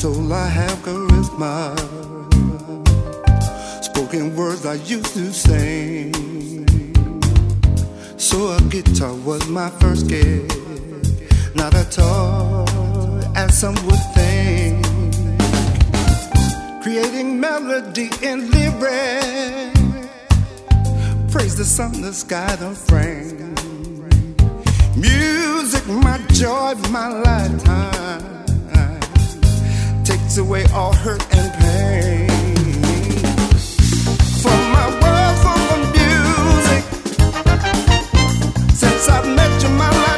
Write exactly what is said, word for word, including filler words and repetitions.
soul, I have charisma. Spoken words I used to sing. So a guitar was my first gift, not a toy, as some would think. Creating melody and lyrics, praise the sun, the sky, the rain. Music, my joy, my lifetime, takes away all hurt and pain. For my world full of music, since I've met you, my life